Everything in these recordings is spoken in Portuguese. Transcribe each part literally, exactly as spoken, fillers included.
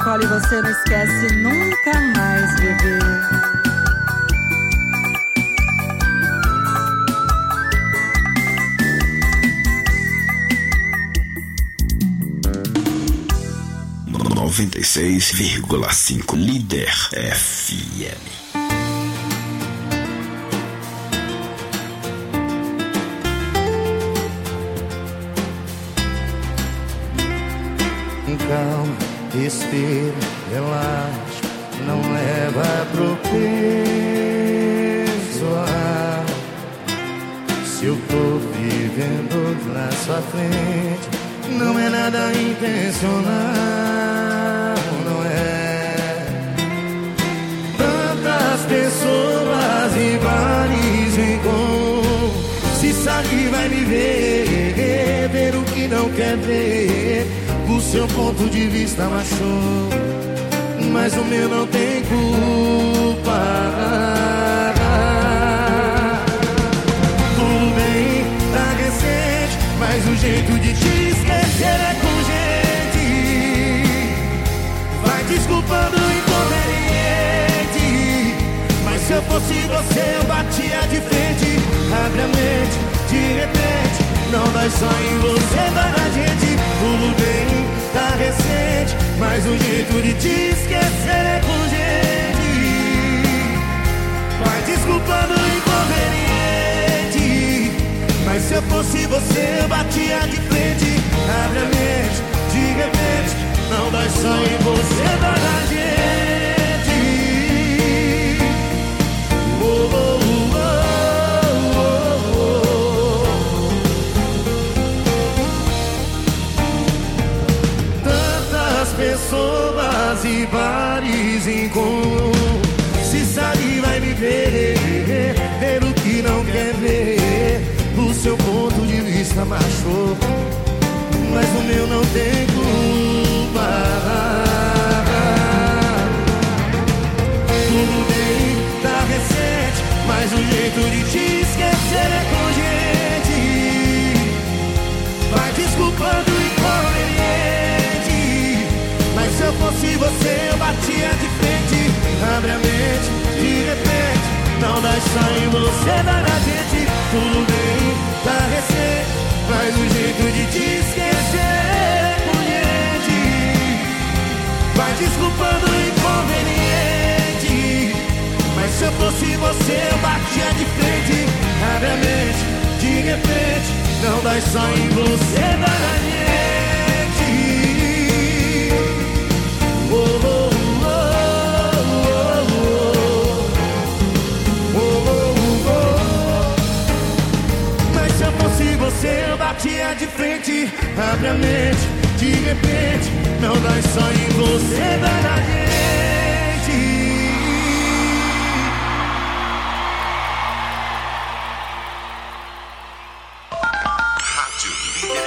Nicole, você não esquece nunca mais, bebê. noventa e seis vírgula cinco Líder F M. Calma, respira, relaxa, não leva pro pessoal. Se eu tô vivendo na sua frente, não é nada intencional, não é. Tantas pessoas iguais em comum, se sabe vai me ver, ver o que não quer ver. O seu ponto de vista machucou, mas o meu não tem culpa. Tudo bem, tá recente, mas o jeito de te esquecer é com gente. Vai desculpando o inconveniente, mas se eu fosse você eu batia de frente. Abre a mente, de repente, não dói só em você, dói na gente. Tudo bem, tá recente, mas o jeito de te esquecer é com gente. Vai desculpando o inconveniente, mas se eu fosse você eu batia de frente. Abre a mente, de repente, não dói só em você, dói na gente. Oh, oh, oh, oh, oh, oh. Tantas pessoas e bares em comum, se sabe vai me ver, ver o que não quer ver. O seu ponto de vista machucou, mas o meu não tem culpa. Tudo bem, tá recente, mas o jeito de te esquecer é com gente. Vai desculpando o inconveniente, mas se eu fosse você eu batia de frente. Abre a mente, de repente, não dá só em você, dá na gente. Tudo bem, tá recente, mas o jeito de te esquecer é com gente. Vai desculpando o inconveniente, mas se eu fosse você eu batia de frente. Abre a mente, de repente, não dá só em você, dá na gente. Oh, oh, oh, oh, oh, oh, oh, oh. Mas se eu fosse você eu batia de frente. Abre a mente, de repente, não dá só em você, dá na gente. Rádio Líder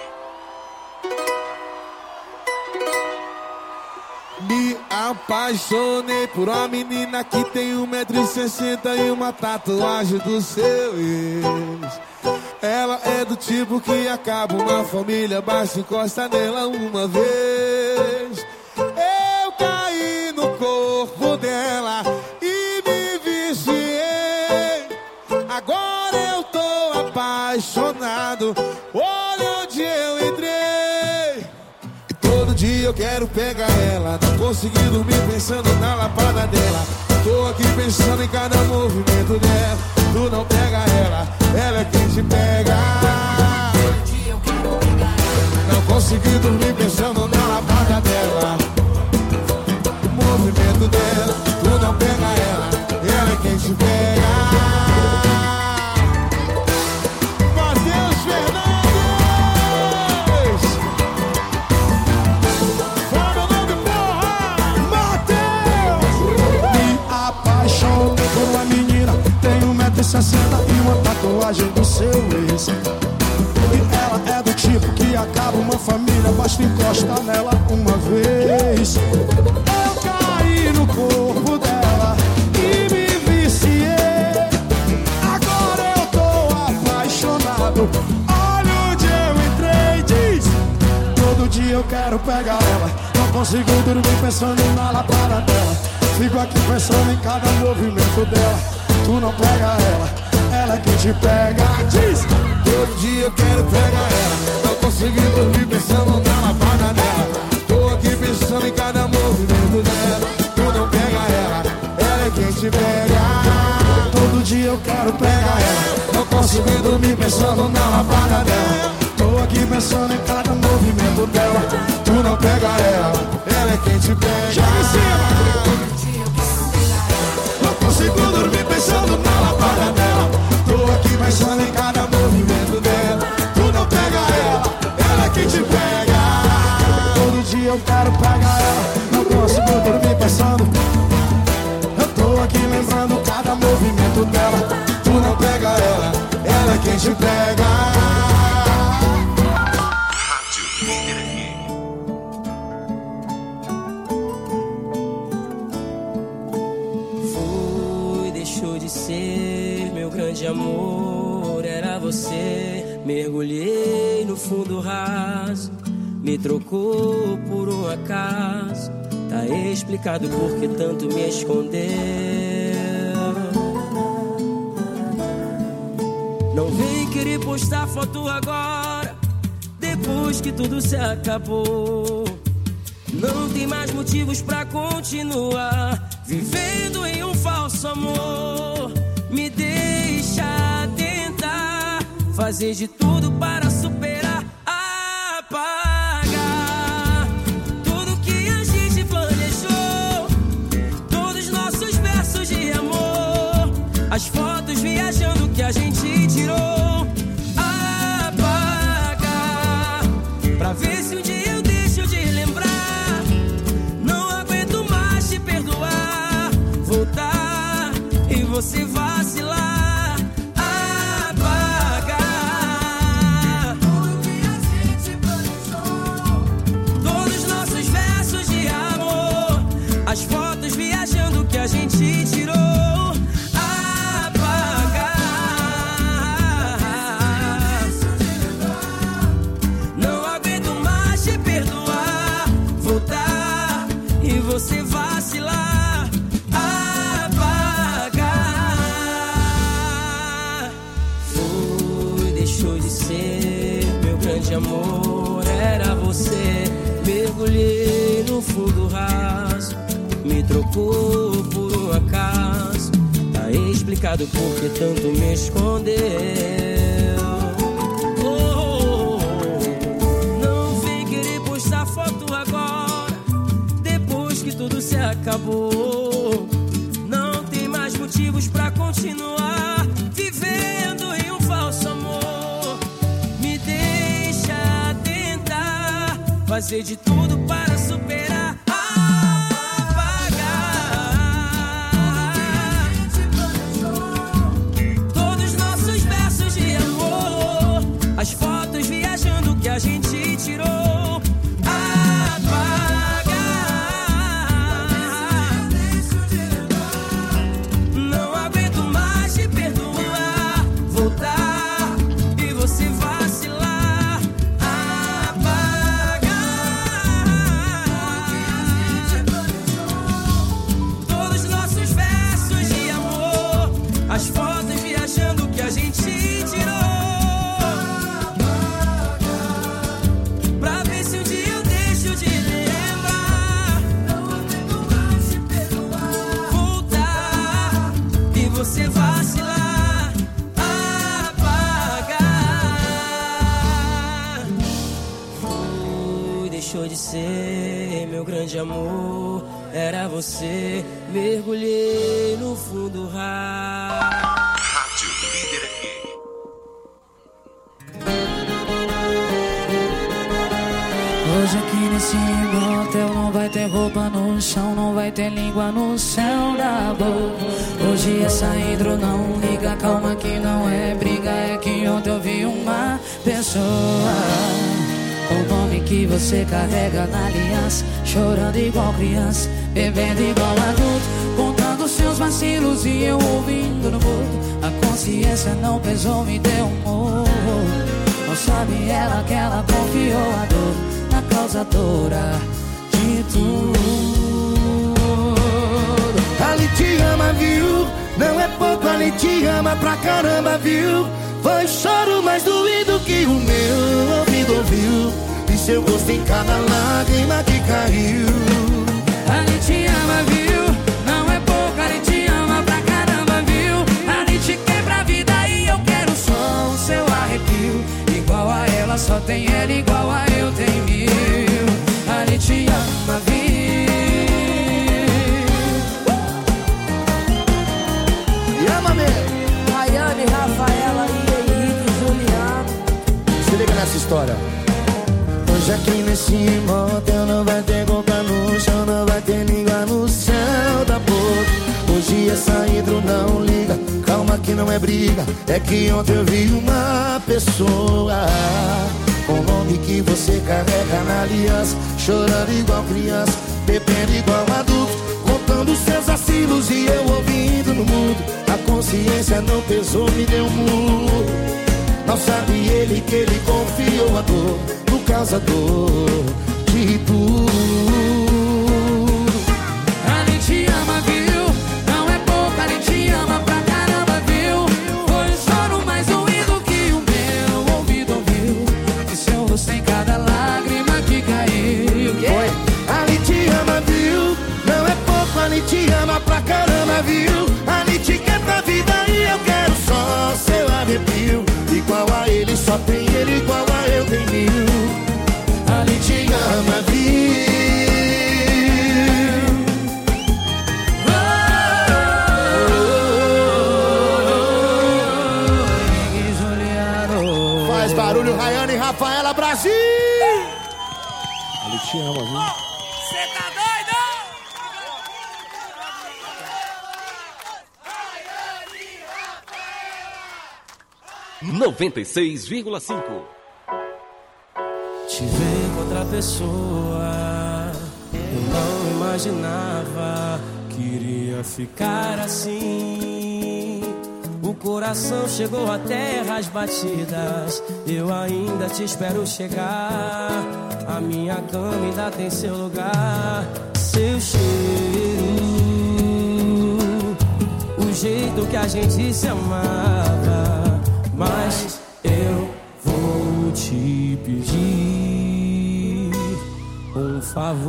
F M. Me apaixonei por uma menina que tem um metro e sessenta e uma tatuagem do seu ex. Ela é do tipo que acaba uma família, basta encostar nela uma vez. Eu caí no corpo dela e me viciei. Agora eu tô apaixonado, olha onde eu entrei. E todo dia eu quero pegar ela, não consegui dormir pensando na lapada dela. Tô aqui pensando em cada movimento dela. Tu não pega ela, ela é quem te pega. Não consegui dormir pensando na lapada dela. O movimento dela, tu não pega ela, ela é quem te pega. Matheus Fernandes, fala o nome, porra! Matheus! Me apaixonei por uma menina, tem um metro e sessenta e uma tatuagem do seu ex. E ela é do tipo que acaba uma família, basta encostar nela uma vez. Eu caí no corpo dela e me viciei. Agora eu tô apaixonado, olha onde eu entrei. Diz, todo dia eu quero pegar ela, não consigo dormir pensando na lapada dela. Fico aqui pensando em cada movimento dela. Tu não pega ela, ela que te pega. Diz! Todo dia eu quero pegar ela. Não consegui dormir pensando na lapada dela. Tô aqui pensando em cada movimento dela. Tu não pega ela, ela é quem te pega. Todo dia eu quero pegar ela. Não consegui dormir pensando na lapada dela. Tô aqui pensando em cada movimento dela. Tu não pega ela, ela é quem te pega. Joga em cima! Não consigo dormir pensando na lapada dela. Tô aqui pensando em cada movimento dela. Tu não pega ela, ela é quem te pega. Todo dia eu quero pegar ela. Não consigo dormir pensando. Eu tô aqui lembrando cada movimento dela. Tu não pega ela, ela é quem te pega. Rádio Líder F M. Foi, deixou de ser meu grande amor, era você. Mergulhei no fundo raso, me trocou por um acaso. Tá explicado por que tanto me escondeu. Não vem querer postar foto agora, depois que tudo se acabou. Não tem mais motivos pra continuar vivendo em um falso amor. Me deixa tentar fazer de tudo para superar, apagar tudo que a gente planejou, todos nossos versos de amor, as fotos viajando que a gente tirou, apagar pra ver se um dia eu deixo de lembrar. Não aguento mais te perdoar, voltar e você vacilar, apagar tudo que a gente planejou, todos nossos versos de amor, as fotos viajando que a gente tirou. Você vacilar, apagar. Foi, deixou de ser meu grande amor, era você. Mergulhei no fundo raso, me trocou por um acaso. Tá explicado por que tanto me escondeu. Oh, oh, oh. Não vem querer postar foto agora, que tudo se acabou. Não tem mais motivos pra continuar vivendo em um falso amor. Me deixa tentar fazer de tudo para superar, apagar todos nossos versos de amor, as fotos viajando que a gente tirou, apagar. As fotos viajando que a gente tirou, pra ver se um dia eu deixo de lembrar. Não aguento mais te perdoar, voltar e você vacilar, apagar. Foi, deixou de ser meu grande amor, era você. Mergulhei no fundo raso. Rádio Líder F M. Hoje aqui nesse motel não vai ter roupa no chão, não vai ter língua no céu da boca. Hoje essa hidro não liga, calma que não é briga, é que ontem eu vi uma pessoa com o nome que você carrega na aliança, chorando igual criança, bebendo igual adulto, contando seus vacilos e eu ouvindo no mudo. A consciência não pesou, me deu um morro. Não sabe ela que ela confiou a dor na causadora de tudo. Ali te ama, viu? Não é pouco, ali te ama pra caramba, viu? Foi choro mais doído que o meu ouvido ouviu, e seu gosto em cada lágrima que caiu. Ali te ama, viu? Não é pouco, ali te ama pra caramba, viu? Ali te quebra a vida e eu quero só o seu arrepio. Igual a ela, só tem ela, igual a eu tem mil. Ali te ama, viu? E ama mesmo. Rayane, Rafaela e Henrique Juliano. Se liga nessa história. Hoje aqui nesse motel não vai ter boca no chão, não vai ter língua no céu da boca. Hoje é saído, não liga, calma que não é briga. É que ontem eu vi uma pessoa com o nome que você carrega na aliança, chorando igual criança, bebendo igual adulto, contando seus vacilos e eu ouvindo no mundo. A consciência não pesou, me deu um murro. Não sabe ele que ele confiou a dor no causador de tudo. Ali te ama, viu? Não é pouco, ali te ama pra caramba, viu? Foi um choro mais doído que o meu ouvido ouviu, e seu rosto em cada lágrima que caiu. Oi, ali te ama, viu? Não é pouco, ali te ama pra caramba, viu? Ali te quer pra vida e eu quero só seu arrepio. Igual a ele, só tem ele, igual a eu tem mil. Ali te ama, viu? Faz barulho, Rayane e Rafaela, Brasil! Ali te ama, viu? Cê tá doido? noventa e seis vírgula cinco. Te ver com outra pessoa, eu não imaginava que iria ficar assim. O coração chegou a terras batidas, eu ainda te espero chegar. A minha cama ainda tem seu lugar, seu cheiro, o jeito que a gente se amava. Mas eu vou te pedir um favor.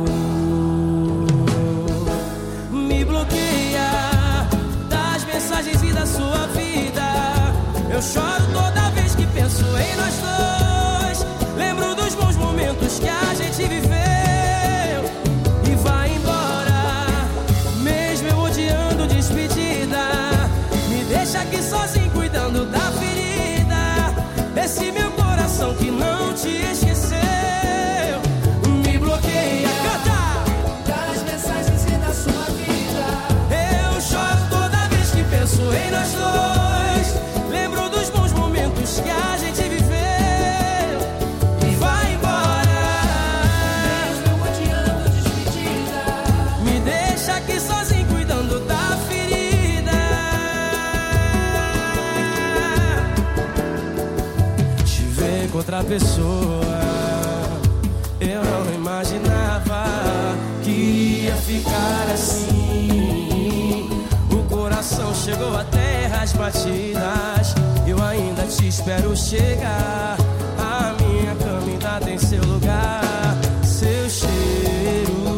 Me bloqueia das mensagens e da sua vida. Eu choro toda vez que penso em nós dois. Lembro dos bons momentos que a gente viveu e vai embora, mesmo eu odiando despedida. Me deixa aqui sozinho cuidando da ferida desse meu coração que não te esqueceu. Me bloqueia, canta! Das mensagens e da sua vida. Eu choro toda vez que penso em nós dois. Lembro dos bons momentos que a gente viveu e vai embora, mesmo eu odiando despedida. Me deixa aqui sozinho cuidando da ferida. Te ver com outra pessoa, eu não imaginava que iria ficar assim. O coração chegou a terras batidas, eu ainda te espero chegar. A minha cama ainda tem seu lugar, seu cheiro,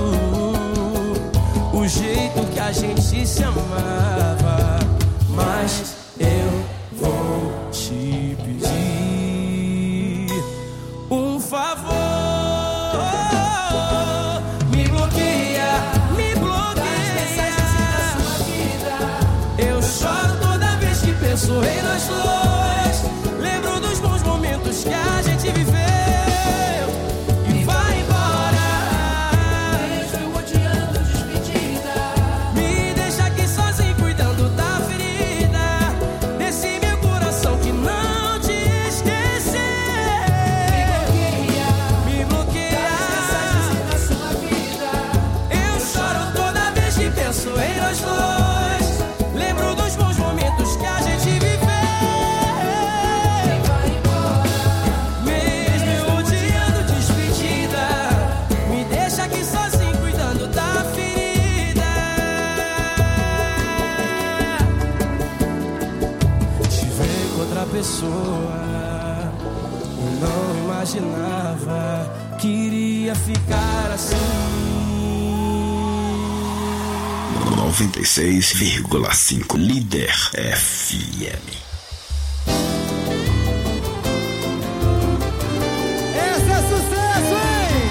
o jeito que a gente se amava. Mas eu vou te pedir um favor. Me bloqueia, me bloqueia. Eu choro toda vez que penso em nós dois. Lembro dos bons momentos que a gente viveu e vai embora, mesmo eu odiando despedida. Me deixa aqui sozinho cuidando da ferida desse meu coração que não te esqueceu. Me bloqueia, me bloqueia das mensagens da sua vida. Eu choro toda vez que penso em nós dois. Lembro dos bons momentos que a gente viveu pessoa. Eu não imaginava que iria ficar assim. noventa e seis vírgula cinco Líder F M. Esse é sucesso, hein?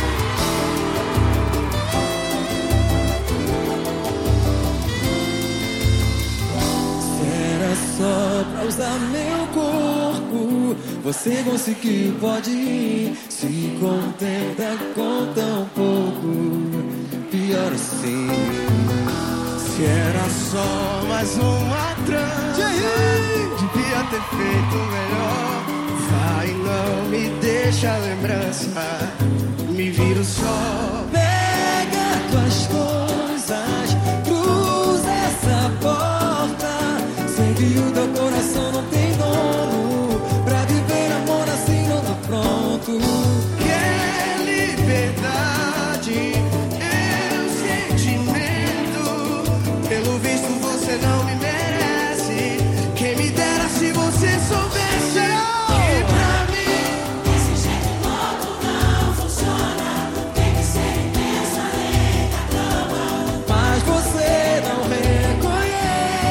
Era só pra usar meu corpo, você conseguiu, pode ir. Se contenta com tão pouco, pior assim. Se era só mais uma trança, devia ter feito melhor. Vai, não me deixa a lembrança, me viro só. Pega tuas coisas, cruza essa porta. Sei que o teu coração não tem dono, pra viver amor assim não tô pronto. Quer liberdade, eu sentimento. Pelo visto você não me merece. Quem me dera se você soubesse que pra mim Desse jeito louco não funciona. Tem que ser intenso além da cama. Mas você não reconhece.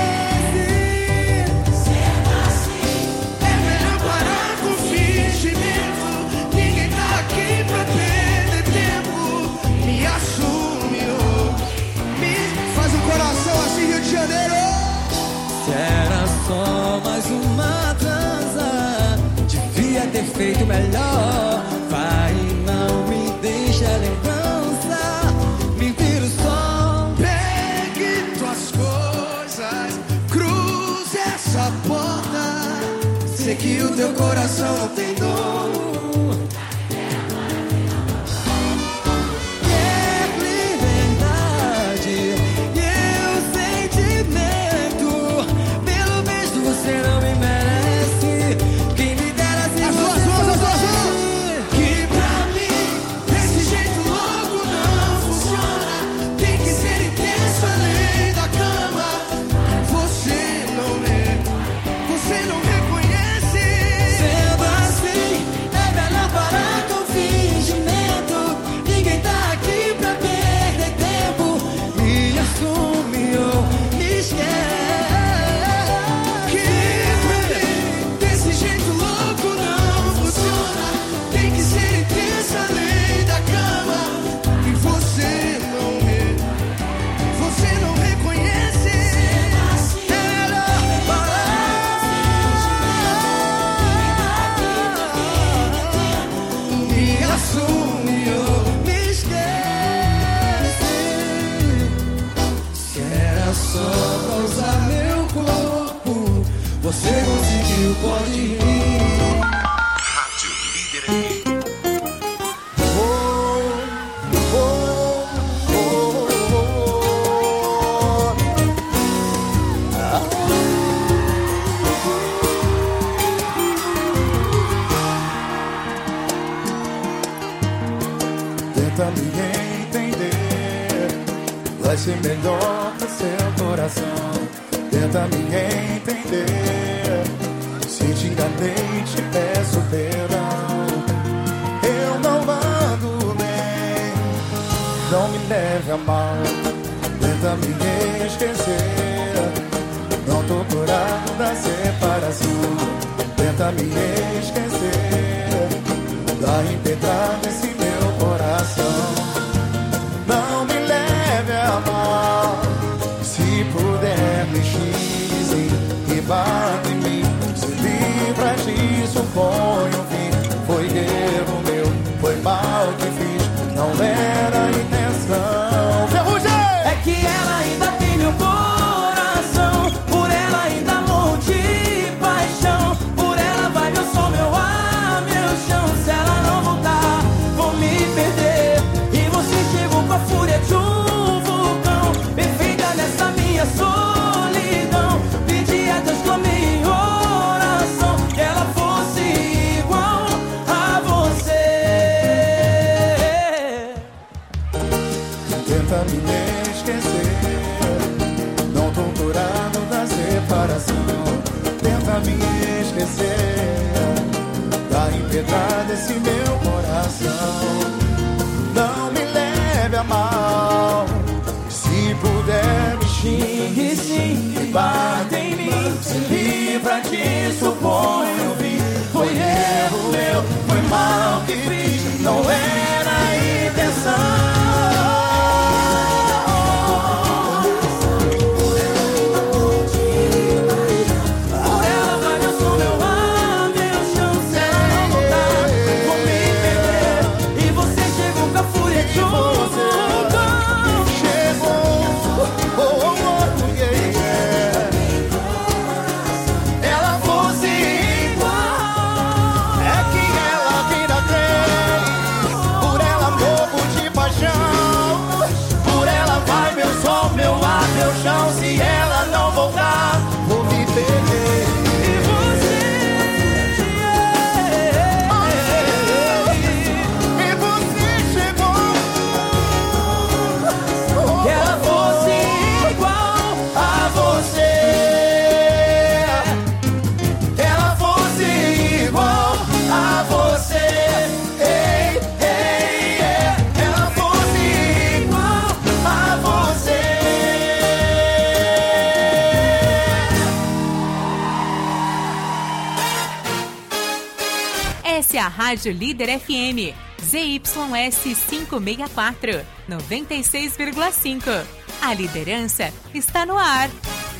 Sendo assim, é melhor parar com fingimento. Ninguém tá aqui pra perder tempo. Me assume, oh. Me faz um coração assim, Rio de Janeiro. Se era só mais uma transa, devia ter feito melhor. Vai, não me deixa a lembrança, me viro só. Pegue tuas coisas, cruze essa porta. Sei que o teu coração não tem dono. Quer liberdade e eu sentimento. Pelo visto você não me merece. Quem me dera se As duas você mãos, as duas soubesse. mãos. Que pra mim, desse jeito louco não funciona. Tem que ser intenso além da cama. Você não é, você não reconhece. Sendo assim, é melhor parar com fingimento. Ninguém tá aqui pra perder tempo. Me assume ou me esquece. Que pra mim, desse jeito louco não funciona. Tem que ser intenso além da cama. E você não é, você não reconhece. É melhor parar. Me assume ou me esquece. Se era só pra usar meu corpo, você conseguiu, pode ir. Rádio Líder F M. Tenta me entender, vai ser melhor pro seu coração. Tenta me entender, se te enganei te peço perdão. Eu não ando bem, não me leve a mal. Tenta me esquecer, não tô curado da separação. Tenta me esquecer, dá impetrado esse meu coração. Não me leve a mal, se puder me xise e bata em mim. Se livra disso, põe um fim. Foi erro meu, foi mal que fiz, não era intenção. Ferrugem! É que ela ainda tem meu coração, por ela ainda morro de paixão. Por ela vai meu som, meu ar, meu chão. Se ela não voltar, vou me perder. E você chegou com a fúria de um vulcão, perfeita nessa minha solidão. Pedi a Deus com a minha oração, que ela fosse igual a você. Tenta me esquecer, não tô curado da separação. Tenta me esquecer, adormecer, tá empedrado esse meu coração. Não me leve a mal, se puder me xingue sim, me bata em mim, se livra disso, ponho fim. Foi erro meu, foi mal que fiz, não era a intenção. Se ela não voltar, vou me perder. E você, e você chegou. Que ela fosse igual a você, ela fosse igual a você. Ei, ei, ei, ela fosse igual a você. Essa é a Rádio Líder F M, Z Y S quinhentos e sessenta e quatro, noventa e seis vírgula cinco. A liderança está no ar.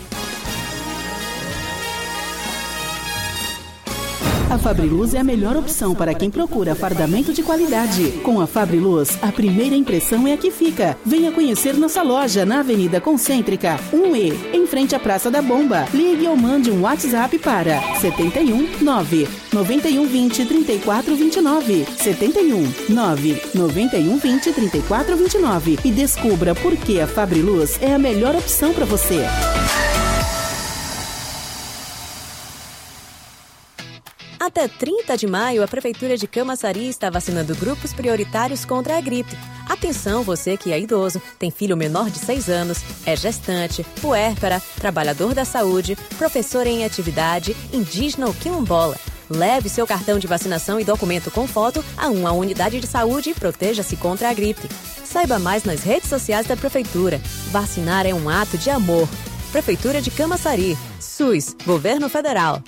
A Fabriluz é a melhor opção para quem procura fardamento de qualidade. Com a Fabriluz, a primeira impressão é a que fica. Venha conhecer nossa loja na Avenida Concêntrica, um E, em frente à Praça da Bomba. Ligue ou mande um WhatsApp para sete um nove, nove um dois zero, três quatro dois nove, sete um nove, nove um dois zero, três quatro dois nove e descubra por que a Fabriluz é a melhor opção para você. Até trinta de maio, a Prefeitura de Camaçari está vacinando grupos prioritários contra a gripe. Atenção, você que é idoso, tem filho menor de seis anos, é gestante, puérpera, trabalhador da saúde, professor em atividade, indígena ou quilombola. Leve seu cartão de vacinação e documento com foto a uma unidade de saúde e proteja-se contra a gripe. Saiba mais nas redes sociais da Prefeitura. Vacinar é um ato de amor. Prefeitura de Camaçari. SUS, Governo Federal.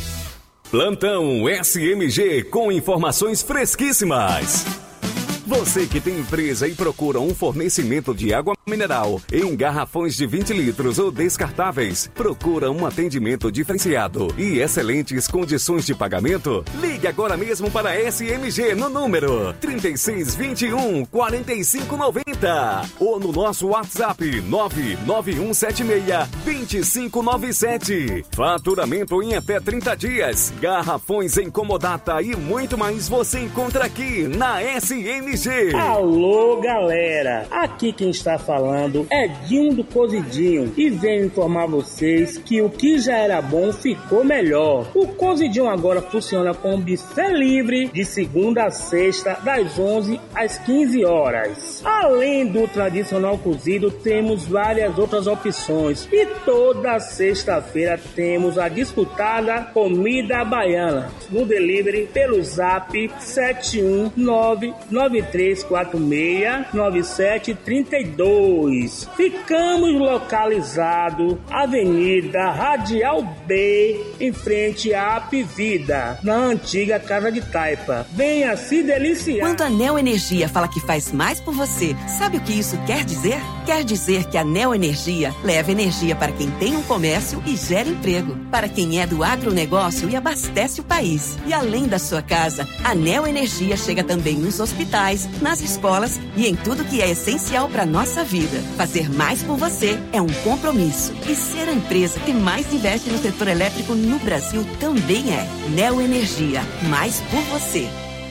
Plantão S M G com informações fresquíssimas. Você que tem empresa e procura um fornecimento de água mineral em garrafões de vinte litros ou descartáveis, procura um atendimento diferenciado e excelentes condições de pagamento? Ligue agora mesmo para a S M G no número trinta e seis, vinte e um, quarenta e cinco, noventa ou no nosso WhatsApp nove nove um sete seis, dois cinco nove sete. Faturamento em até trinta dias, garrafões em comodata e muito mais você encontra aqui na S M G. Alô, galera! Aqui quem está falando é Dinho do Cozidinho e venho informar vocês que o que já era bom ficou melhor. O Cozidinho agora funciona com buffet livre de segunda a sexta, das onze às quinze horas. Além do tradicional cozido, temos várias outras opções e toda sexta-feira temos a disputada comida baiana no delivery pelo zap sete um nove, nove três quatro seis, nove sete três dois. Ficamos localizados Avenida Radial B, em frente à Apivida, na antiga Casa de Taipa. Venha se deliciar. Quando a Neo Energia fala que faz mais por você, sabe o que isso quer dizer? Quer dizer que a Neo Energia leva energia para quem tem um comércio e gera emprego, para quem é do agronegócio e abastece o país. E além da sua casa, a Neo Energia chega também nos hospitais, nas escolas e em tudo que é essencial para nossa vida. Fazer mais por você é um compromisso. E ser a empresa que mais investe no setor elétrico no Brasil também é. Neo Energia, mais por você.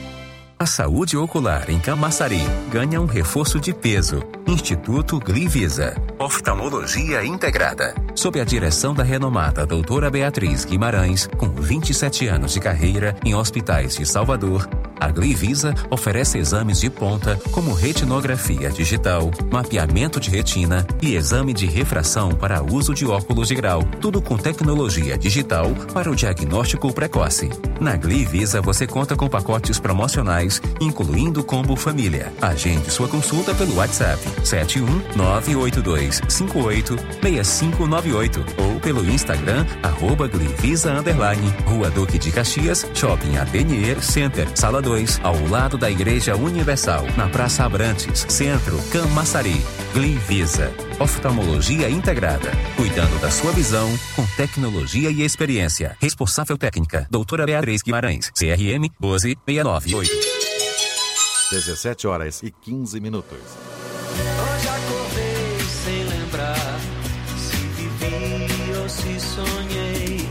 A saúde ocular em Camaçari ganha um reforço de peso. Instituto Glivisa. Oftalmologia integrada. Sob a direção da renomada doutora Beatriz Guimarães, com vinte e sete anos de carreira em hospitais de Salvador, A Glivisa oferece exames de ponta como retinografia digital, mapeamento de retina e exame de refração para uso de óculos de grau, tudo com tecnologia digital para o diagnóstico precoce. Na Glivisa você conta com pacotes promocionais, incluindo combo família. Agende sua consulta pelo WhatsApp sete um nove oito dois cinco oito seis cinco nove oito ou pelo Instagram arroba Glivisa underline, Rua Duque de Caxias, Shopping Atelier Center, Sala dois, ao lado da Igreja Universal, na Praça Abrantes, Centro, Camaçari. Glivisa, oftalmologia integrada, cuidando da sua visão com tecnologia e experiência. Responsável técnica, doutora Beatriz Guimarães, C R M um dois seis nove oito. dezessete horas e quinze minutos. Hoje acordei sem lembrar se vivi ou se sonhei.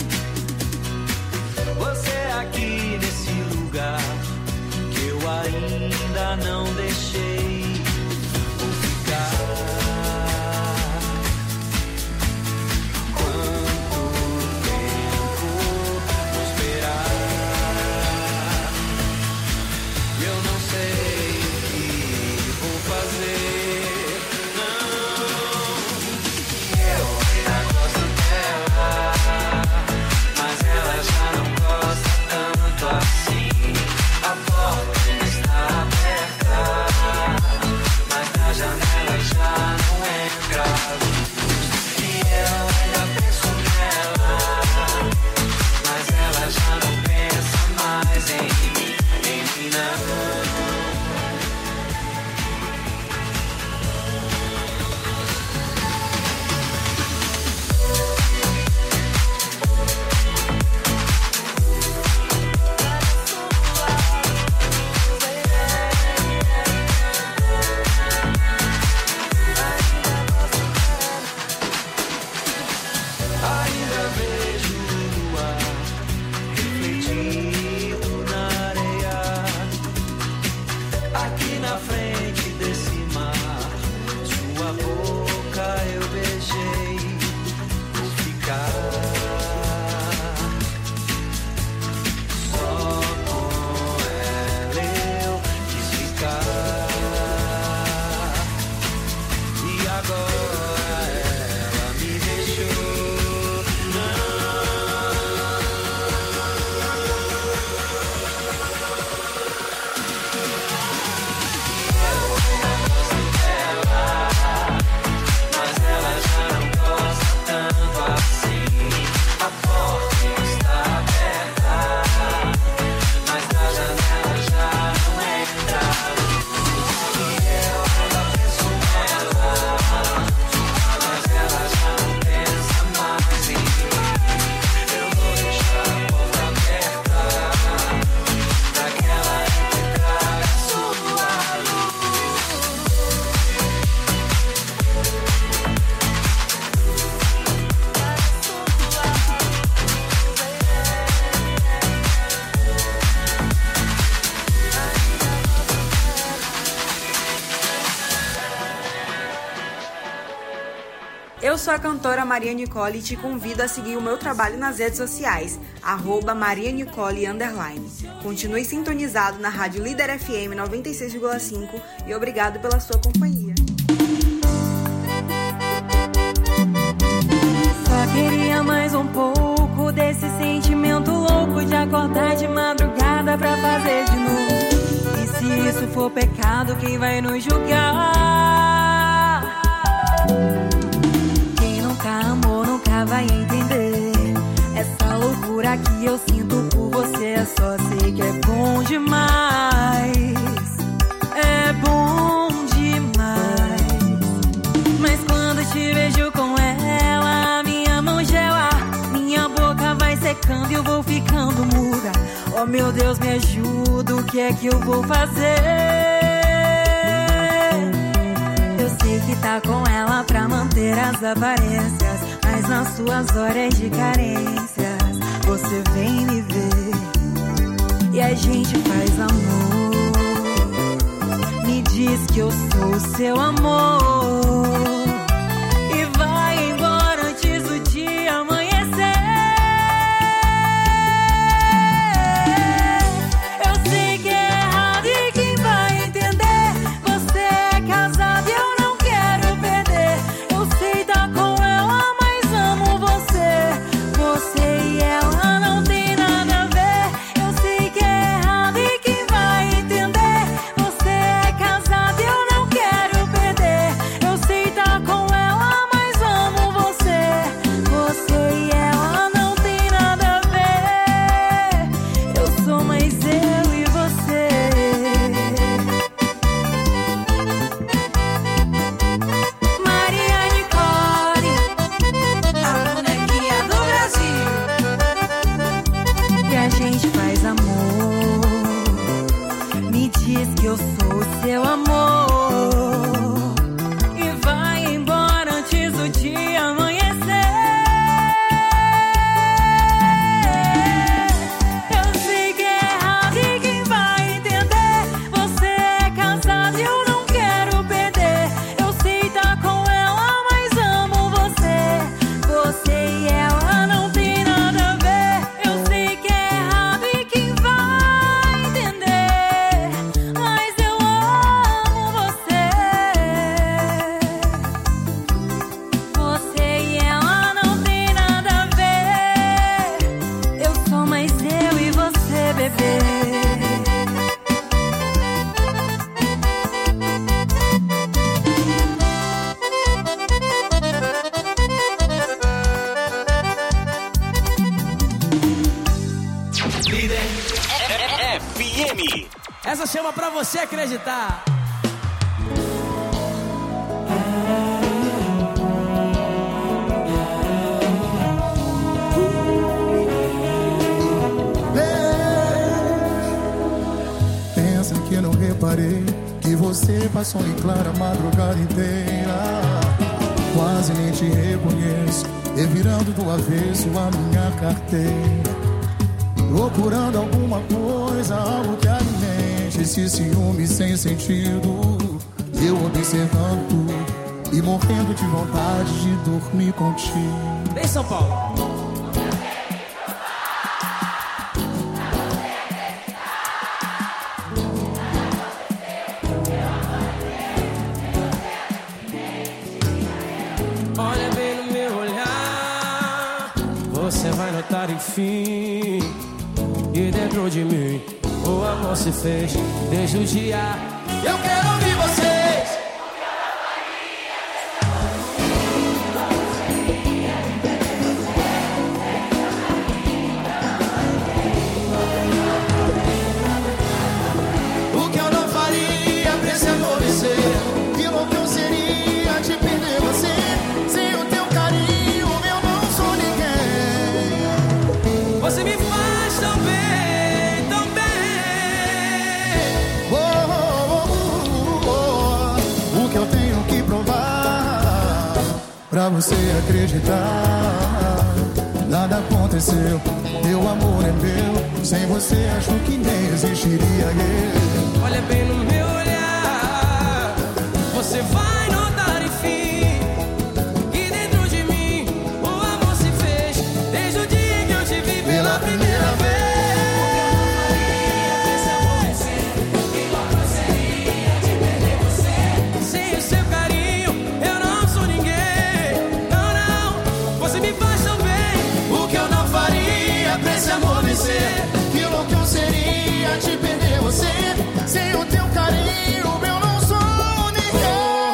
Você aqui nesse lugar que eu ainda não deixei. Vou ficar. Quanto tempo vou esperar? Eu não sei o que vou fazer. Não, eu ainda gosto dela, mas ela já não gosta tanto assim. A porta está aberta, mas na janela já não entra luz. E eu ainda penso nela, mas ela já não pensa mais em mim, em mim não. Ainda vejo o luar refletido na areia, aqui na frente desse mar. Sua boca eu beijei, vou ficar só com ela, eu quis ficar. E agora ela me deixou. Mas ela já não gosta tanto assim. A porta está aberta, mas na janela já não entra luz. E eu ainda penso nela, mas ela já não pensa mais em mim. Eu vou deixar a porta aberta pra que ela entre e traga sua luz. Eu sou a cantora Maria Nicole e te convido a seguir o meu trabalho nas redes sociais, arroba Maria Nicole underline. Continue sintonizado na Rádio Líder F M noventa e seis vírgula cinco e obrigado pela sua companhia. Só queria mais um pouco desse sentimento louco de acordar de madrugada pra fazer de novo. E se isso for pecado, quem vai nos julgar? Quem nunca amou nunca vai entender essa loucura que eu sinto por você. Eu só sei que é bom demais, é bom demais. Mas quando te vejo com ela, minha mão gela, minha boca vai secando e eu vou ficando muda. Oh meu Deus, me ajuda, o que é que eu vou fazer? Eu sei que tá com ela pra manter as aparências, mas nas suas horas de carências você vem me ver e a gente faz amor. Me diz que eu sou o seu amor e vai embora antes do dia amanhecer. Eu sei que é Essa chama pra você acreditar. Pensa que eu não reparei que você passou em clara a madrugada inteira. Quase nem te reconheço, revirando do avesso a minha carteira. Procurando alguma coisa, algo que alimente esse ciúme sem sentido. Eu observando tudo e morrendo de vontade de dormir contigo. Vem, São Paulo. Olha bem no meu olhar, você vai notar enfim. E dentro de mim o amor se fez desde o dia. Eu quero ouvir vocês. O que eu não faria pra esse amor vencer? Que louco eu seria de perder você. Sem o teu carinho eu não sou ninguém. Você me faz tão bem. Pra você acreditar, nada aconteceu, teu amor é meu. Sem você acho que nem existiria eu. Olha bem no meu olhar, você vai notar enfim que dentro de mim o amor se fez desde o dia que eu te vi pela primeira vez. Que louco eu seria de perder você. Sem o teu carinho eu não sou ninguém.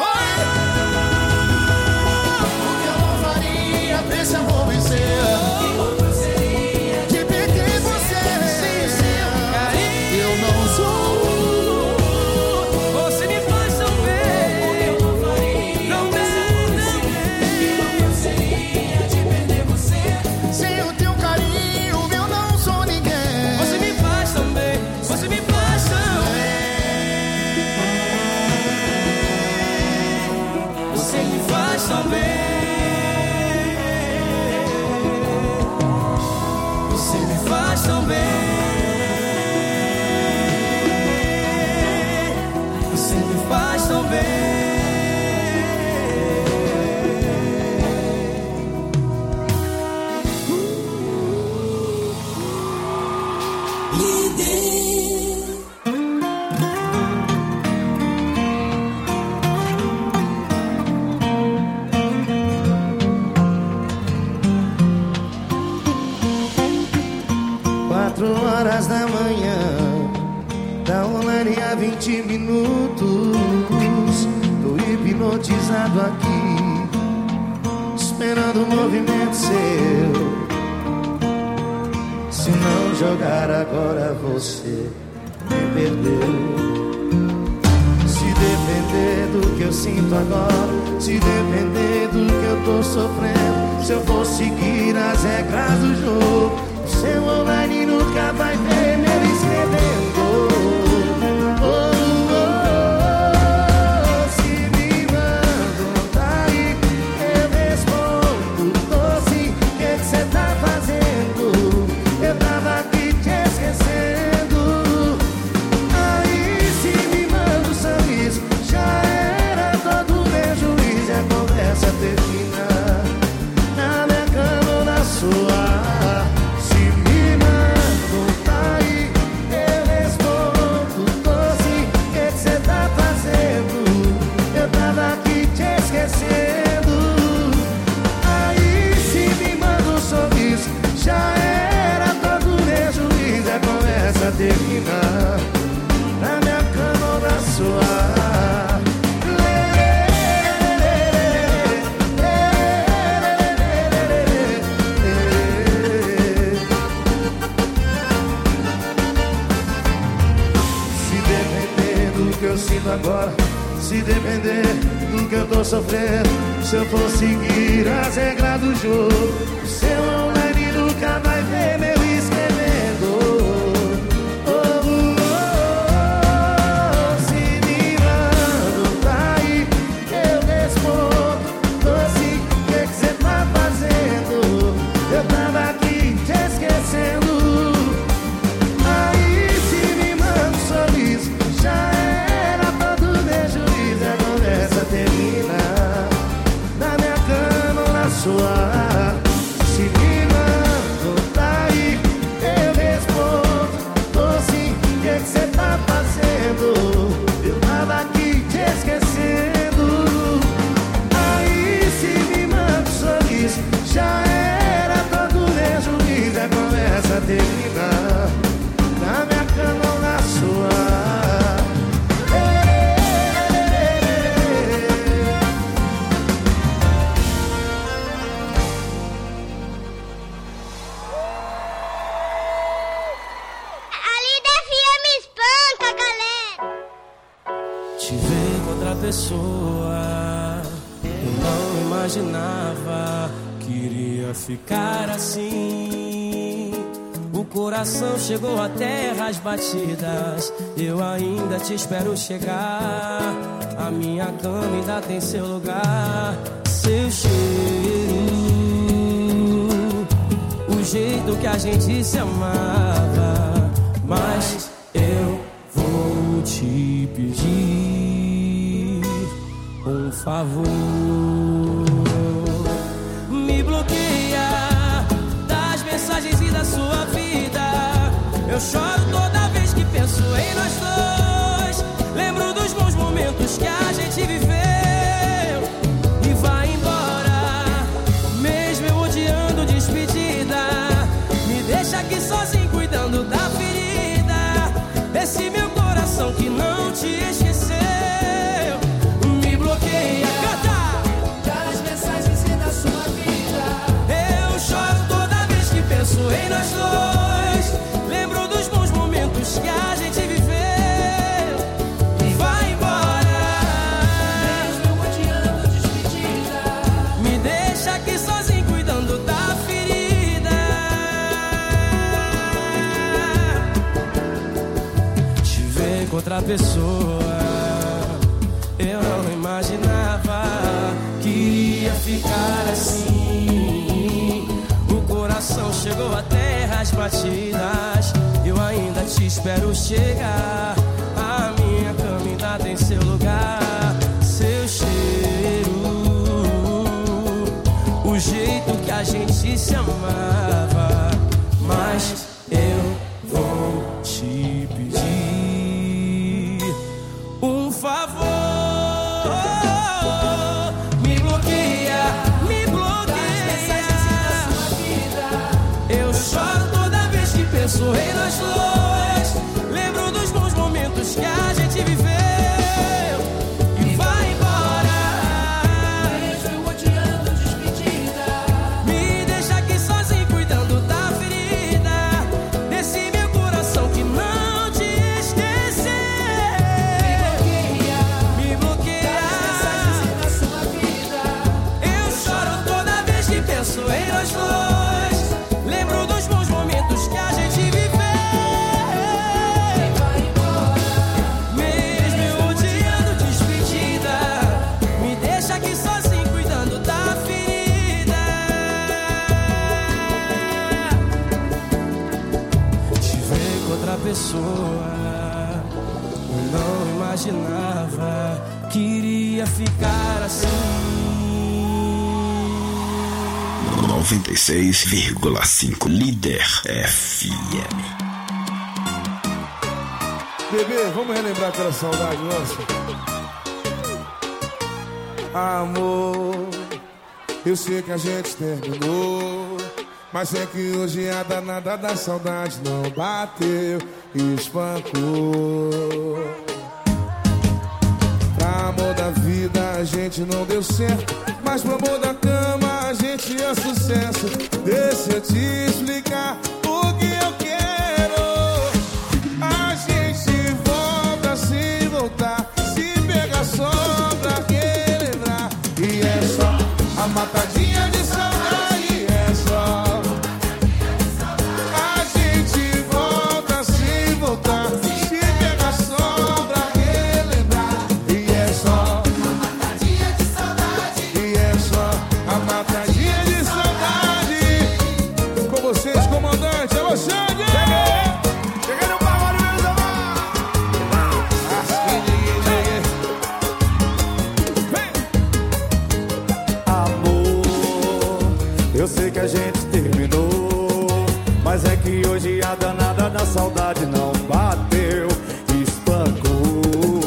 O que eu não faria pra esse amor vencer? Que louco eu seria de perder você. Sem o seu carinho eu não sou. Você me faz tão bem. Tão bem, tão bem. Que louco eu seria de perder você. Sem o teu carinho você me faz tão bem. Você me faz tão bem. Você me faz tão bem. Você me faz tão bem. Quatro horas da manhã, tá online há vinte minutos. Tô hipnotizado aqui, esperando o movimento seu. Se não jogar agora você me perdeu. Se depender do que eu sinto agora, se depender do que eu tô sofrendo, se eu for seguir as regras do jogo, seu online nunca vai ver meu escrevendo. Oh, oh, oh, se me mandam tá aí, eu respondo doce. O que que cê tá fazendo? Eu tava aqui te esquecendo. Aí se me manda um sorriso, já era todo meu juiz. E a conversa termina na minha cama ou na sua. Se me mandam tá aí, depender do que eu tô sofrendo, se eu for seguir as regras do jogo, o seu online nunca vai ver meu escrevendo. Oh, oh, oh, se me manda, tá aí, eu respondo. Doce, o que que cê tá fazendo? Eu tava aqui te esquecendo. Aí se me manda um sorriso, já era todo meu juízo. A conversa termina na minha cama ou na sua. Se me manda, tá aí, eu respondo. Tô sim, o que que cê tá fazendo? Eu tava aqui te esquecendo. Aí se me manda um sorriso, já era todo meu juízo. A conversa termina na minha cama ou na sua. A Líder F M espanca, galera. Te ver com outra pessoa, eu não imaginava que iria ficar assim. O coração chegou a terras batidas, eu ainda te espero chegar. A minha cama ainda tem seu lugar, seu cheiro, o jeito que a gente se amava. Mas eu vou te pedir um favor. Me bloqueia das mensagens e da sua vida. Eu choro toda vez que penso em nós dois. Lembro dos bons momentos que a gente viveu e vai embora, mesmo eu odiando despedida. Me deixa aqui sozinho cuidando da ferida desse meu coração que não te esqueceu. Me bloqueia, canta! Das mensagens e da sua vida. Eu choro toda vez que penso em nós dois. Lembro dos bons momentos que a gente viveu e vai embora, mesmo odiando despedida. Me deixa aqui sozinho cuidando da ferida. Te ver com outra pessoa, eu não imaginava que iria ficar assim. O coração chegou a terras batidas, eu ainda te espero chegar. A minha cama ainda tem seu lugar, seu cheiro, o jeito que a gente se amava. Mas eu vou te pedir um favor. Me bloqueia, me bloqueia. Eu choro toda vez que penso em nós dois. Lembro dos bons momentos que a gente viveu e vai embora, mesmo odiando despedida. Me deixa aqui sozinho cuidando da ferida desse meu coração que não te esqueceu. Me bloqueia, me bloqueia das mensagens da sua vida. Eu choro toda vez que penso em nós dois. Lembro dos bons momentos que a gente viveu e vai embora, mesmo eu odiando despedida. Me deixa aqui sozinho cuidando da ferida. Te ver com outra pessoa, eu não imaginava que iria ficar assim. noventa e seis vírgula cinco Líder F M. Bebê, vamos relembrar aquela saudade nossa? Amor, eu sei que a gente terminou, mas sei que hoje a danada da saudade não bateu e espancou. Pra amor da vida a gente não deu certo, mas pro amor da cama a gente é sucesso. Deixa eu te explicar o que eu quero. A gente volta sem voltar, se pegar só. matadinha de saudade é só. A gente volta sem voltar, se pega só pra relembrar. E é só a matadinha de saudade. E é só a matadinha de saudade. Com vocês, comandante, alô, Xande! Cheguei! Cheguei no pagode, meus amados! Assim ninguém chega. Eu sei que a gente terminou, mas é que hoje a danada da saudade não bateu, espancou.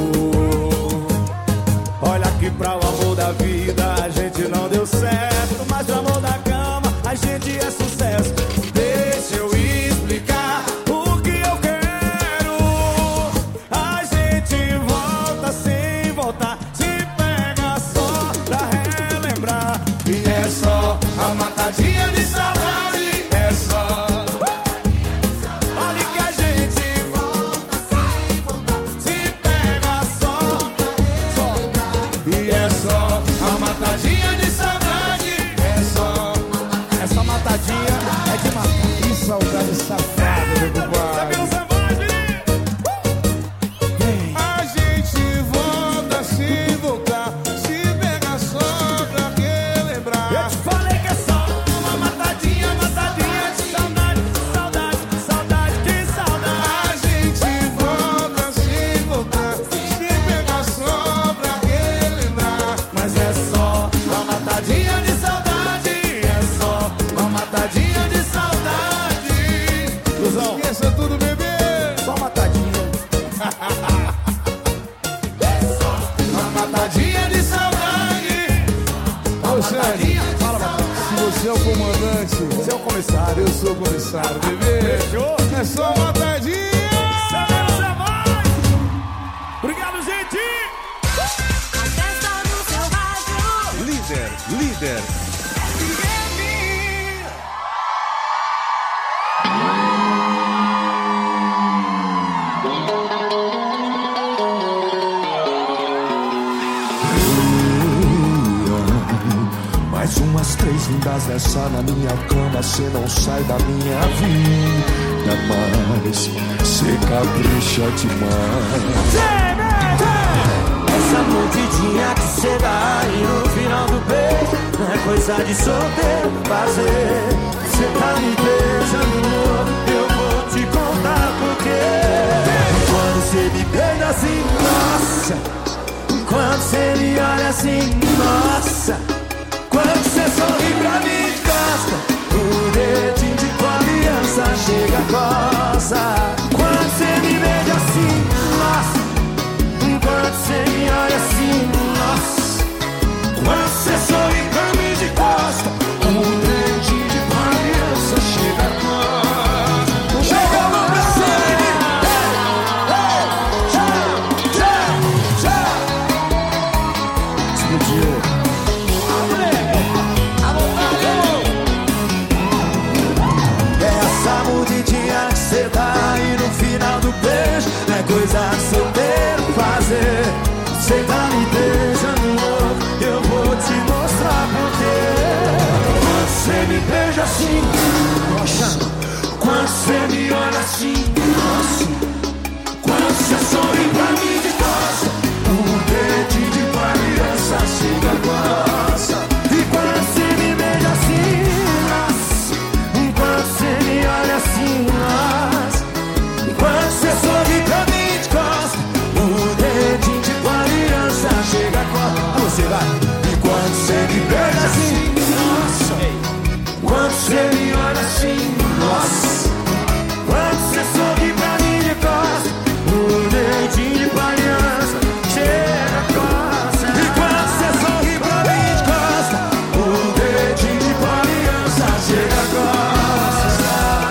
Olha que pra o amor da vida a gente não deu certo, mas pro amor da cama a gente é sucesso. Deixa eu explicar o que eu quero. A gente volta sem voltar, se pega só pra relembrar. E é só a matadinha de saudade, é só. Olha que a gente volta sem voltar, se pega só, só. E é só a matadinha de saudade, é só. Essa matadinha é de matar. Que saudade safada, meu compadre. A gente volta sem voltar, se pega só pra relembrar. Eu te falei que é só uma matadinha, matadinha de saudade, saudade, saudade, que saudade. A gente volta sem voltar, se pega só pra relembrar. Mas é só uma matadinha de saudade, é só uma matadinha de saudade. Ilusão, Esqueça tudo, bebê. só matadinha. É só uma matadinha de saudade. Ô, Xande, Fala, papai. se você é o comandante, Você é o comissário. eu sou o comissário, bebê. Fechou? É só uma tadinha. Sabemos é mais. Obrigado, gente. Líder, líder. Mais umas três lindas dessa na minha cama, cê não sai da minha vida mais, cê capricha demais. Essa mordidinha que cê dá e no final do beijo não é coisa de solteiro fazer. Cê tá me beijando, eu vou te contar porquê. Quando cê me beija assim, nossa. Quando cê me olha assim, nossa. Quando cê sorri pra mim, encosta o dedinho de tua aliança chega a coça. Quando cê me beija assim, nossa. Quando cê me olha assim, nossa. Quando cê sorri pra mim de costa, o dedinho de tua aliança chega a coça. Chega no braço, menino. Explodiu. Essa mordidinha que cê dá e no final do beijo não é coisa de solteiro fazer. Cê tá me beijando louco, eu vou te mostrar porquê. Quando cê me beija assim, nossa. Quando cê me olha assim, nossa. Quando cê sorri pra mim de costa, o dedinho de tua aliança chega a coça. E quando cê me beija assim, nossa. Quando cê me olha assim, nossa. Quando cê sorri pra mim de costa, o dedinho de tua aliança chega a costa. Você vai. E quando cê me beija assim, nossa. Quando cê me olha assim, nossa. Quando cê sorri pra mim de costa, o dedinho de tua aliança chega a costa. E quando cê sorri pra mim de costa, o dedinho de tua aliança chega a costa.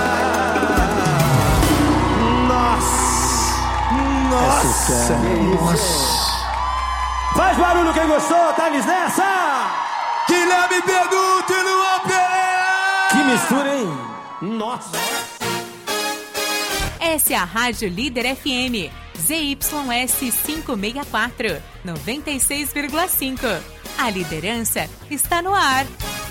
Nossa. Nossa. Faz barulho quem gostou, Thales nessa! Guilherme Beduto e Luan Pereira! Que mistura, hein? Nossa! Essa é a Rádio Líder F M, Z Y S quinhentos e sessenta e quatro, noventa e seis vírgula cinco. A liderança está no ar.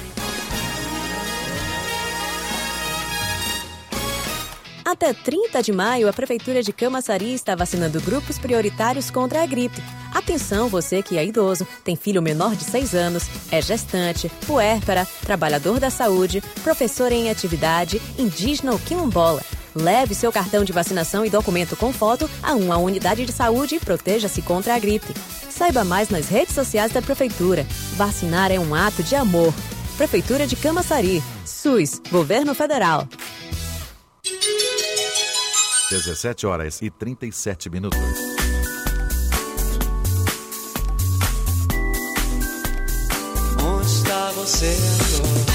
Até trinta de maio, a Prefeitura de Camaçari está vacinando grupos prioritários contra a gripe. Atenção, você que é idoso, tem filho menor de seis anos, é gestante, puérpera, trabalhador da saúde, professor em atividade, indígena ou quilombola. Leve seu cartão de vacinação e documento com foto a uma unidade de saúde e proteja-se contra a gripe. Saiba mais nas redes sociais da Prefeitura. Vacinar é um ato de amor. Prefeitura de Camaçari. SUS. Governo Federal. dezessete horas e trinta e sete minutos. Onde está você agora?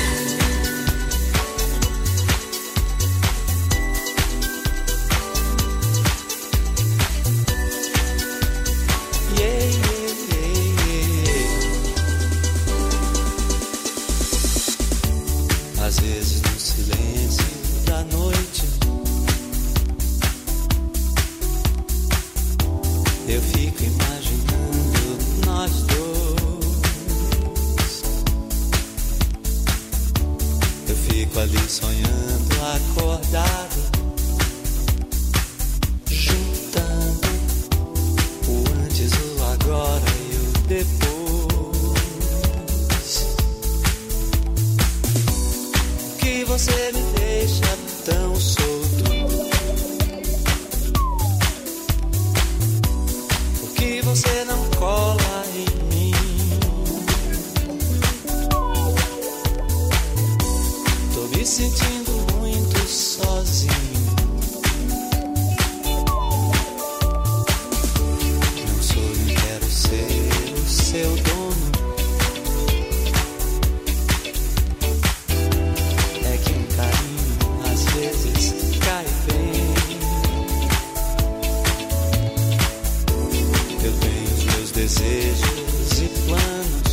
Yeah, yeah, yeah, yeah. Às vezes no silêncio da noite eu fico imaginando nós dois. Eu fico ali sonhando, acordado, juntando o antes, o agora e o depois. Que você me deixa tão solto. Que você não cola em mim. Tô me sentindo muito sozinho. Não sou, nem quero ser o seu dono. É que um carinho às vezes cai bem. Eu tenho os meus desejos e planos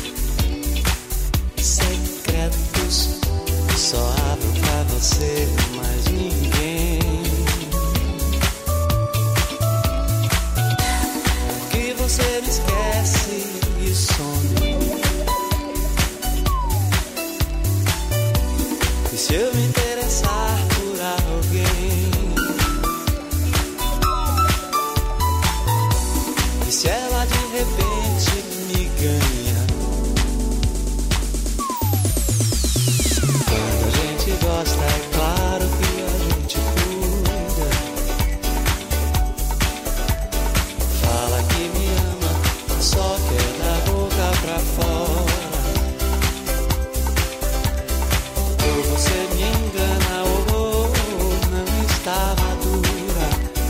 secretos. Só abro pra você, mais ninguém. Que você me esquece e some. E se eu me interessar por alguém, e se ela de repente me ganha? Quando a gente gosta, é claro que a gente cuida. Fala que me ama, só quer da boca pra fora. Ou você me engana, ou não está madura.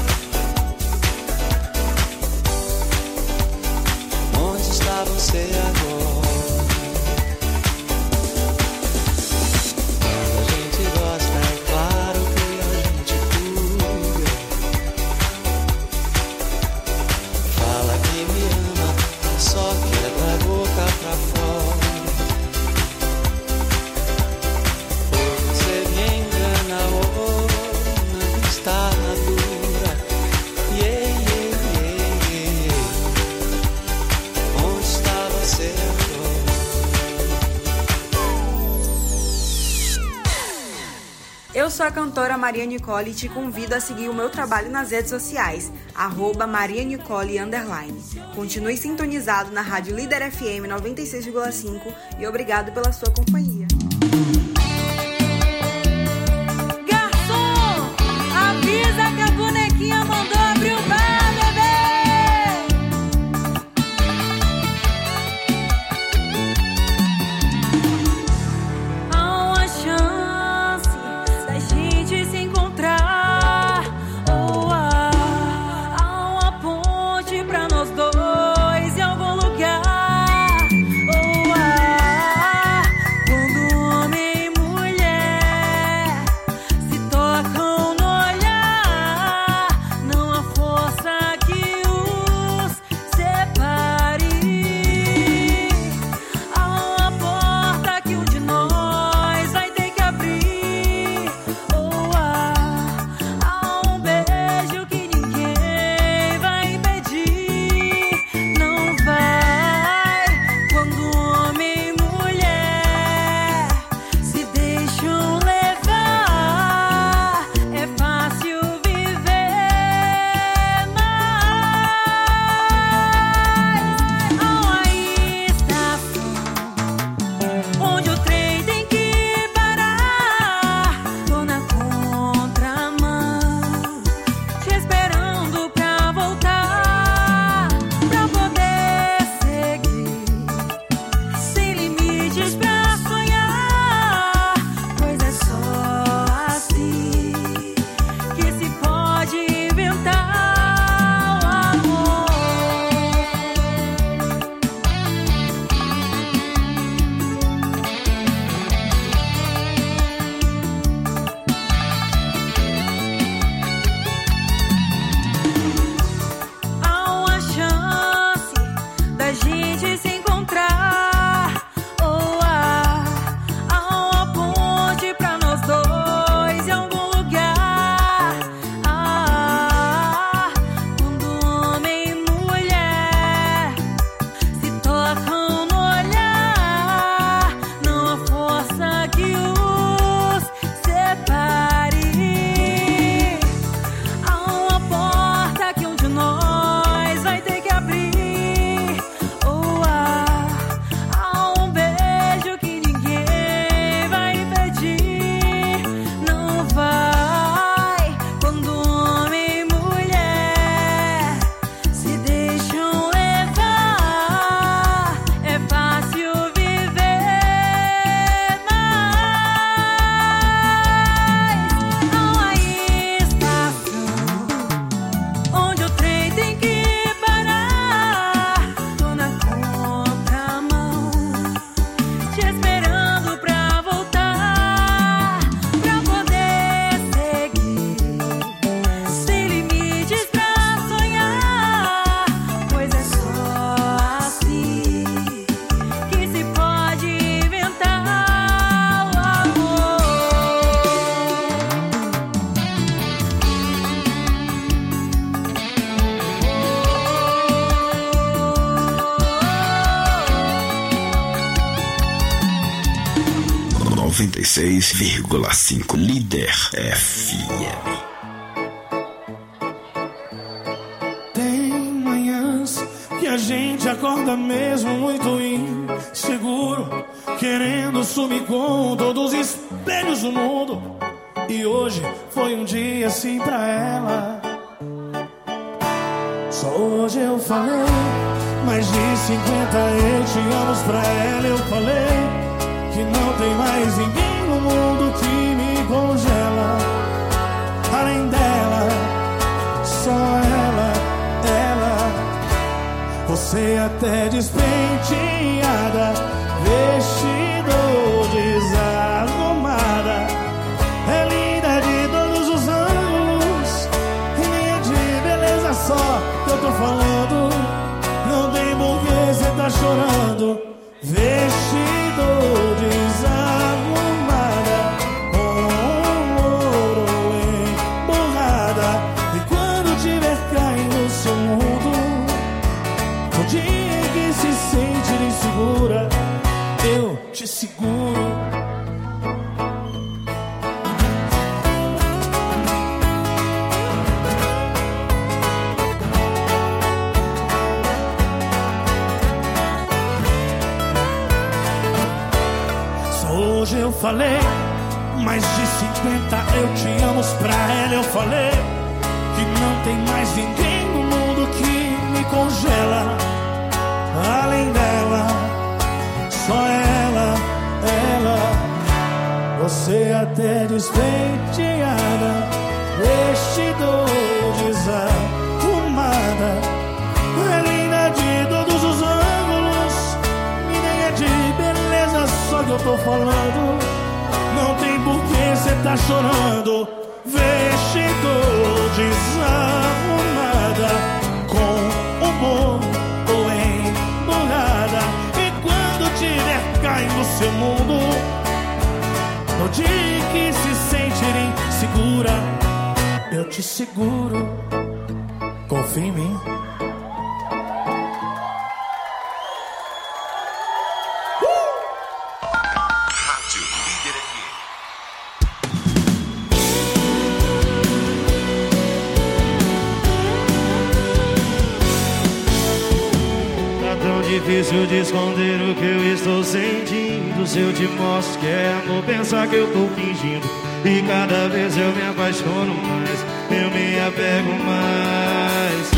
Onde está você agora? Quando a gente gosta, é claro que a gente cuida. Fala que me ama, só quer da boca pra fora. Ou você me engana, ou não está madura. Yeah, yeah, yeah, yeah. Onde está você agora? Eu sou a cantora Maria Nicole e te convido a seguir o meu trabalho nas redes sociais, arroba Maria Nicole underline. Continue sintonizado na Rádio Líder F M noventa e seis vírgula cinco e obrigado pela sua companhia. Garçom, avisa que a bonequinha mandou abrir o bar, bebê. Há uma chance da gente se encontrar, ou há, há uma ponte pra nós dois em algum lugar, ou há, quando o homem noventa e seis vírgula cinco Líder F M. Tem manhãs que a gente acorda mesmo muito inseguro, querendo sumir com todos os espelhos do mundo. E hoje foi um dia assim pra ela. Só hoje eu falei mais de cinquenta eu te amo pra ela. Eu falei que não tem mais ninguém no mundo que me congela. Além dela, só ela, ela. Você até despenteada, vestido desarrumada, é linda de todos os ângulos, e nem é de beleza só que eu tô falando. Não tem por que cê tá chorando. Vestido desarrumada, com um ouro emburrada. E quando tiver caindo no seu mundo, no dia em que se sente insegura, eu te seguro. Hoje eu falei mais de cinquenta eu te amo pra ela. Eu falei que não tem mais ninguém no mundo que me congela. Além dela, só ela, ela. Você até despenteada, vestido desarrumada, é linda de todos os ângulos, e nem é de beleza só que eu tô falando. Não tem por que cê tá chorando. Vestido desarrumada, com humor ou emburrada. E quando tiver caindo no seu mundo, no dia que se sentir insegura, eu te seguro. Confia em mim. Difícil de esconder o que eu estou sentindo. Se eu te mostro que é amor, pensar que eu tô fingindo. E cada vez eu me apaixono mais, eu me apego mais.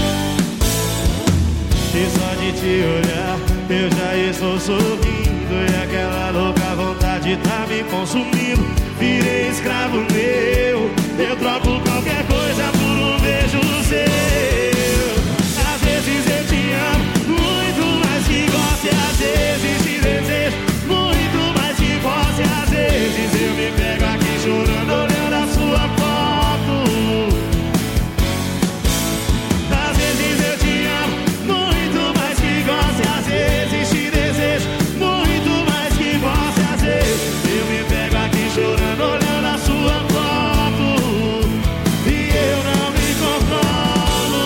E só de te olhar eu já estou sorrindo. E aquela louca vontade tá me consumindo. Virei escravo meu, eu troco qualquer coisa por um beijo seu. Às vezes eu te amo muito mais que gosto, e às vezes te desejo muito mais que gosto. E às vezes eu me pego aqui chorando olhando a sua foto. Às vezes eu te amo muito mais que gosto, e às vezes te desejo muito mais que gosto. E às vezes eu me pego aqui chorando olhando a sua foto, e eu não me controlo.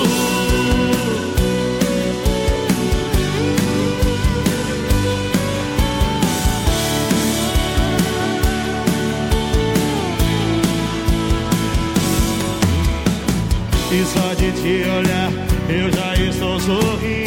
E só de te olhar eu já estou sorrindo.